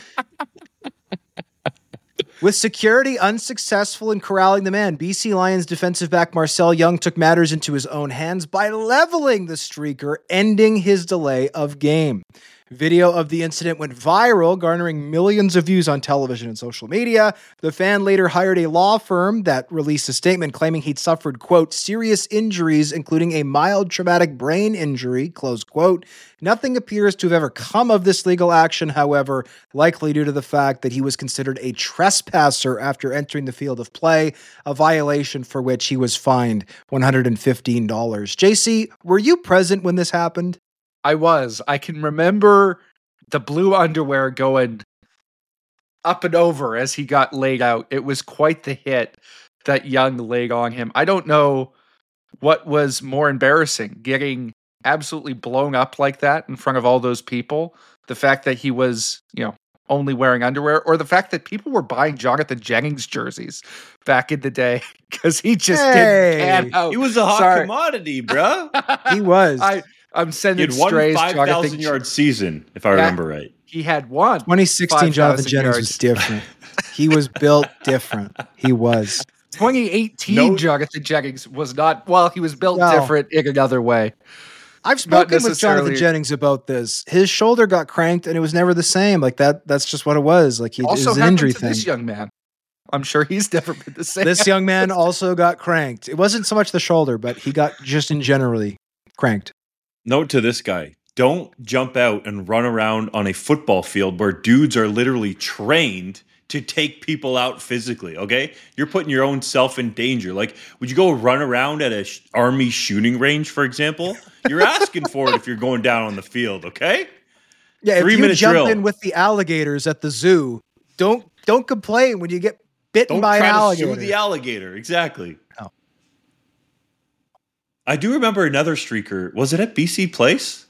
With security unsuccessful in corralling the man, BC Lions defensive back Marcel Young took matters into his own hands by leveling the streaker, ending his delay of game. Video of the incident went viral, garnering millions of views on television and social media. The fan later hired a law firm that released a statement claiming he'd suffered, quote, serious injuries, including a mild traumatic brain injury, close quote. Nothing appears to have ever come of this legal action, however, likely due to the fact that he was considered a trespasser after entering the field of play, a violation for which he was fined $115. JC, were you present when this happened? I was. I can remember the blue underwear going up and over as he got laid out. It was quite the hit that Young laid on him. I don't know what was more embarrassing, getting absolutely blown up like that in front of all those people, the fact that he was, only wearing underwear, or the fact that people were buying Jonathan Jennings jerseys back in the day because he just didn't pan out. He was a hot commodity, bro. He was. I'm sending he had strays. 5,000-yard season, if I remember right. He had one. 2016 Jonathan Jennings was different. He was built different. He was. 2018 Jonathan Jennings was not. Well, he was built different in another way. I've spoken with Jonathan Jennings about this. His shoulder got cranked, and it was never the same. Like that's just what it was. Like it was an injury thing. This young man. I'm sure he's never been the same. This young man also got cranked. It wasn't so much the shoulder, but he got just in generally cranked. Note to this guy, don't jump out and run around on a football field where dudes are literally trained to take people out physically, okay? You're putting your own self in danger. Like, would you go run around at a army shooting range, for example? You're asking for it if you're going down on the field, okay? Yeah, if you jump in with the alligators at the zoo, don't complain when you get bitten by an alligator. Don't try to sue the alligator, exactly. No. I do remember another streaker. Was it at BC Place?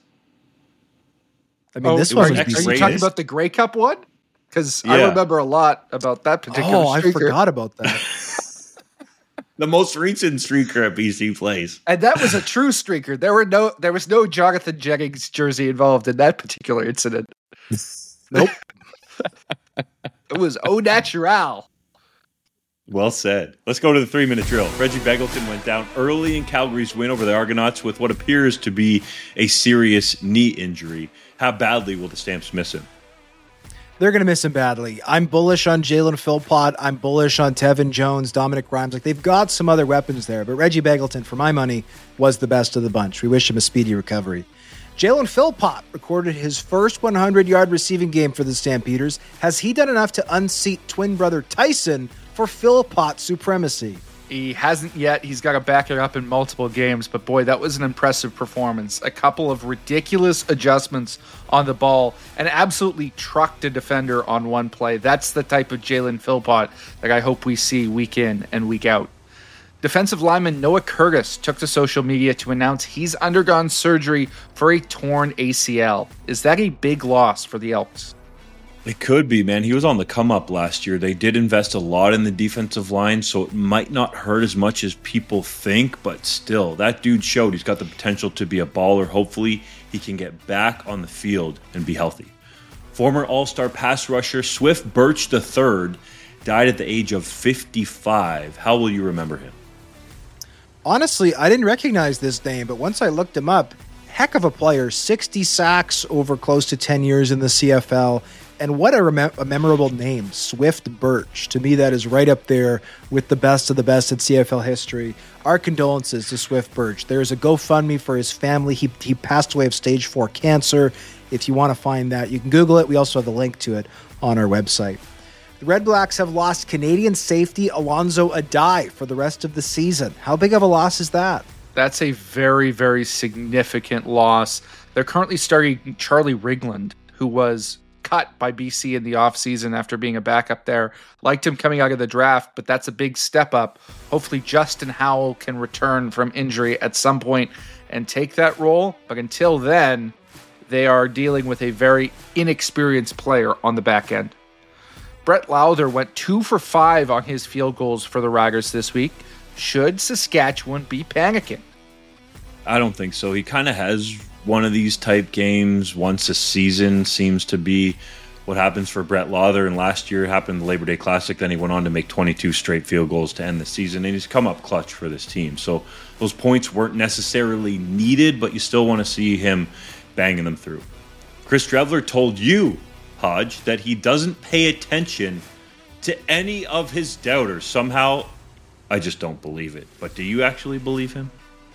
I mean, this was. Are you talking about the Grey Cup one? Because I remember a lot about that particular streaker. I forgot about that. The most recent streaker at BC Place. And that was a true streaker. There was no Jonathan Jennings jersey involved in that particular incident. Nope. It was au natural. Well said. Let's go to the 3-minute drill. Reggie Begelton went down early in Calgary's win over the Argonauts with what appears to be a serious knee injury. How badly will the Stamps miss him? They're going to miss him badly. I'm bullish on Jalen Philpott. I'm bullish on Tevin Jones, Dominic Grimes. Like, they've got some other weapons there, but Reggie Begelton, for my money, was the best of the bunch. We wish him a speedy recovery. Jalen Philpott recorded his first 100-yard receiving game for the Stampeders. Has he done enough to unseat twin brother Tyson for Philpott supremacy? He hasn't yet. He's got to back it up in multiple games, but boy, that was an impressive performance. A couple of ridiculous adjustments on the ball and absolutely trucked a defender on one play. That's the type of Jalen Philpott that I hope we see week in and week out. Defensive lineman Noah Curtis took to social media to announce he's undergone surgery for a torn ACL. Is that a big loss for the Elks? It could be, man. He was on the come up last year. They did invest a lot in the defensive line, so it might not hurt as much as people think, but still, that dude showed he's got the potential to be a baller. Hopefully, he can get back on the field and be healthy. Former All-Star pass rusher Swift Birch III died at the age of 55. How will you remember him? Honestly, I didn't recognize this name, but once I looked him up, heck of a player, 60 sacks over close to 10 years in the CFL. And what a memorable name, Swift Birch. To me, that is right up there with the best of the best in CFL history. Our condolences to Swift Birch. There's a GoFundMe for his family. He passed away of stage 4 cancer. If you want to find that, you can Google it. We also have the link to it on our website. The Red Blacks have lost Canadian safety Alonzo Adai for the rest of the season. How big of a loss is that? That's a very, very significant loss. They're currently starting Charlie Rigland, who was cut by BC in the offseason after being a backup there. Liked him coming out of the draft, but that's a big step up. Hopefully Justin Howell can return from injury at some point and take that role. But until then, they are dealing with a very inexperienced player on the back end. Brett Lowther went 2 for 5 on his field goals for the Raggers this week. Should Saskatchewan be panicking? I don't think so. He kind of has one of these type games once a season, seems to be what happens for Brett Lowther. And last year it happened in the Labor Day Classic. Then he went on to make 22 straight field goals to end the season. And he's come up clutch for this team. So those points weren't necessarily needed, but you still want to see him banging them through. Chris Drevler told you, Hodge, that he doesn't pay attention to any of his doubters. Somehow, I just don't believe it. But do you actually believe him?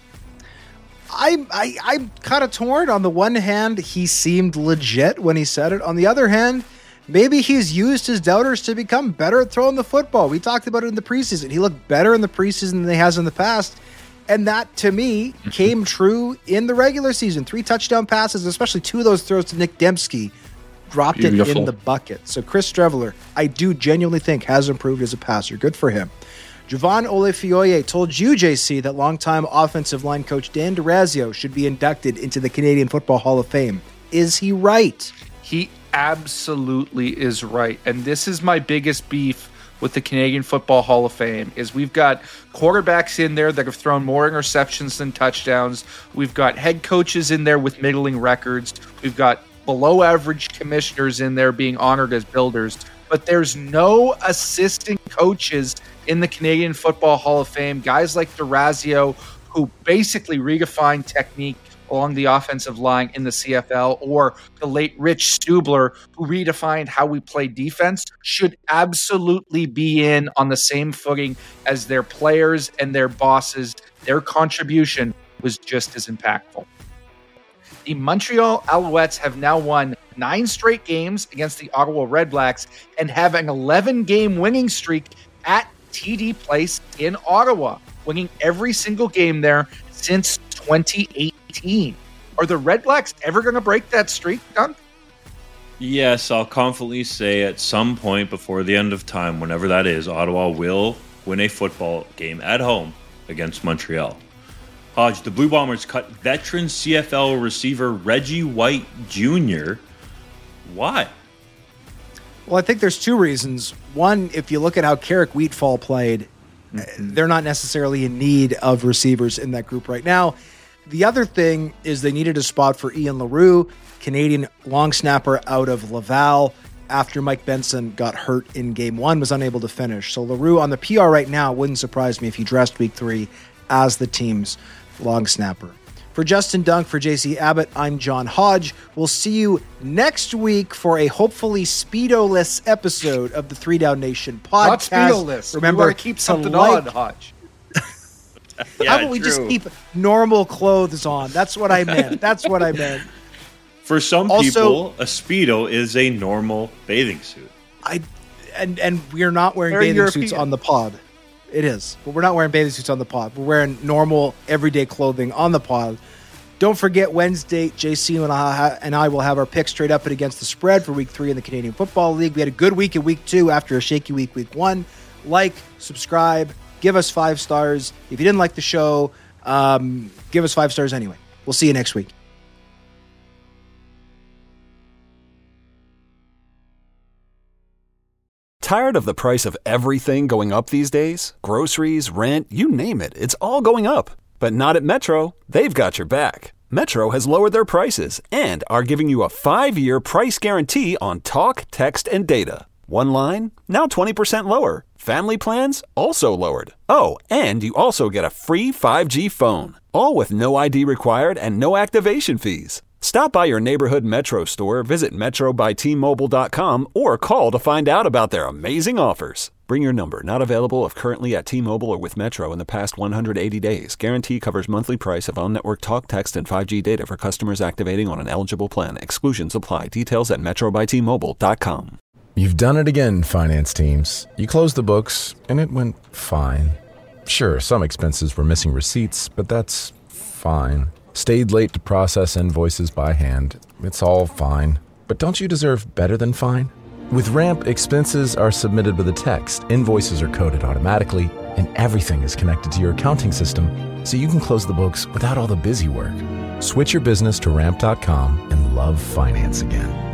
I'm kind of torn. On the one hand, he seemed legit when he said it. On the other hand, maybe he's used his doubters to become better at throwing the football. We talked about it in the preseason. He looked better in the preseason than he has in the past. And that, to me, came true in the regular season. 3 touchdown passes, especially 2 of those throws to Nick Dembski, dropped it in the bucket. So Chris Drevler, I do genuinely think, has improved as a passer. Good for him. Javon Olefioye told you, JC, that longtime offensive line coach Dan Durazio should be inducted into the Canadian Football Hall of Fame. Is he right? He absolutely is right. And this is my biggest beef with the Canadian Football Hall of Fame, is we've got quarterbacks in there that have thrown more interceptions than touchdowns. We've got head coaches in there with middling records. We've got below average commissioners in there being honored as builders. But there's no assistant coaches in the Canadian Football Hall of Fame. Guys like Durazio, who basically redefined technique along the offensive line in the CFL, or the late Rich Stubler, who redefined how we play defense, should absolutely be in on the same footing as their players and their bosses. Their contribution was just as impactful. The Montreal Alouettes have now won 9 straight games against the Ottawa Redblacks and have an 11-game winning streak at TD Place in Ottawa, winning every single game there since 2018. Are the Redblacks ever going to break that streak, Dunk? Yes, I'll confidently say at some point before the end of time, whenever that is, Ottawa will win a football game at home against Montreal. Hodge, the Blue Bombers cut veteran CFL receiver Reggie White Jr. Why? Well, I think there's 2 reasons. One, if you look at how Carrick Wheatfall played, they're not necessarily in need of receivers in that group right now. The other thing is they needed a spot for Ian Leroux, Canadian long snapper out of Laval, after Mike Benson got hurt in Game 1, was unable to finish. So Leroux on the PR right now, wouldn't surprise me if he dressed Week 3 as the team's long snapper. For Justin Dunk, for JC Abbott, I'm John Hodge. We'll see you next week for a hopefully Speedo-less episode of the 3 Down Nation podcast. Not Speedo-less. Remember, to keep something on, Hodge. How about we just keep normal clothes on? That's what I meant. For some people, a Speedo is a normal bathing suit. And we're not wearing bathing suits on the pod. It is. But we're not wearing bathing suits on the pod. We're wearing normal, everyday clothing on the pod. Don't forget, Wednesday, JC and I will have our picks straight up and against the spread for Week 3 in the Canadian Football League. We had a good week in Week 2 after a shaky week, Week 1. Like, subscribe, give us 5 stars. If you didn't like the show, give us 5 stars anyway. We'll see you next week. Tired of the price of everything going up these days? Groceries, rent, you name it, it's all going up. But not at Metro. They've got your back. Metro has lowered their prices and are giving you a 5-year price guarantee on talk, text, and data. One line, now 20% lower. Family plans, also lowered. Oh, and you also get a free 5G phone. All with no ID required and no activation fees. Stop by your neighborhood Metro store, visit metrobytmobile.com, or call to find out about their amazing offers. Bring your number. Not available if currently at T-Mobile or with Metro in the past 180 days. Guarantee covers monthly price of on-network talk, text, and 5G data for customers activating on an eligible plan. Exclusions apply. Details at metrobytmobile.com. You've done it again, finance teams. You closed the books, and it went fine. Sure, some expenses were missing receipts, but that's fine. Stayed late to process invoices by hand. It's all fine. But don't you deserve better than fine? With Ramp, expenses are submitted with a text, invoices are coded automatically, and everything is connected to your accounting system, so you can close the books without all the busy work. Switch your business to Ramp.com and love finance again.